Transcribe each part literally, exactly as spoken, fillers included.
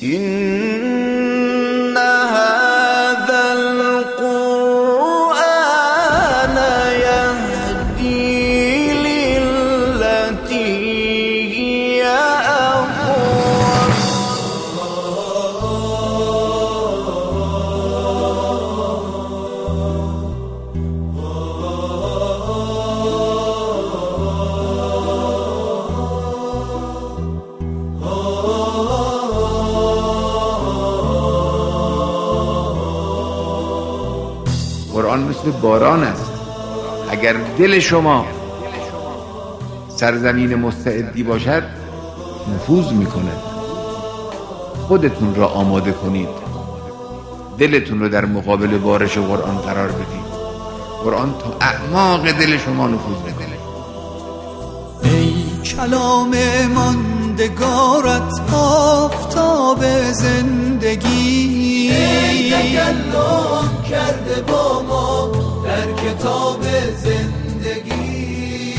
إن هذا القرآن يهدي للتي هي أقوم. قرآن مثل باران است. اگر دل شما سرزمین مستعدی باشد نفوذ میکند. خودتون را آماده کنید، دلتون رو در مقابل بارش قرآن قرار بدید. قرآن تا اعماق دل شما نفوذ میکنه. ای کلام ماندگارت آفتاب زندگی، ای تکلم کرده با ما در کتاب زندگی.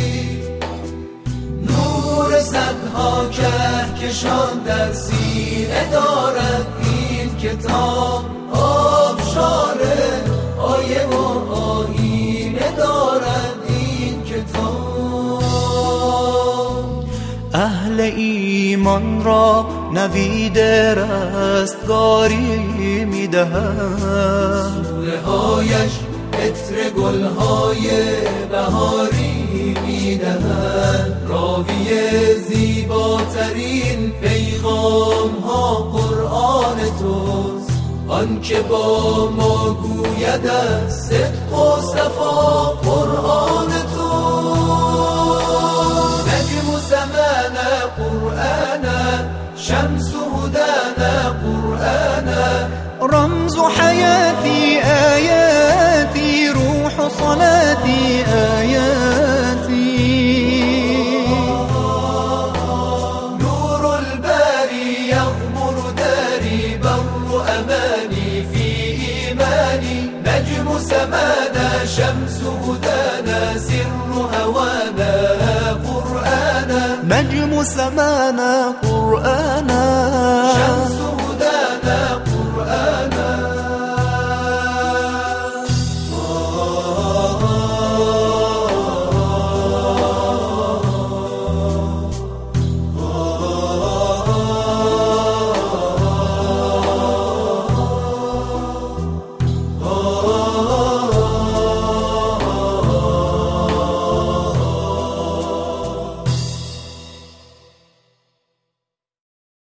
نور صدها کهکشان در سینه دارد این کتاب. آبشاره آیه و آیینه دارد این کتاب. اهل ایمان را نوید رستگاری میدهد، سوره هایش عطر گلهای بهاری میدهد. راوی زیباترین پیغام ها قرآن توست، آن که با ما گوید از صدق و صفا قرآن توست. نجم سمانا قرآنا، شمس هدانا قرآنا، رمز حياتي آياتي، روح صلاتي آياتي. نور الباري يغمر داري، بر أماني في إيماني. نجم سمانا شمس هدانا، سر هوانا قرآنا. نجم سمانا قرآنا، شمس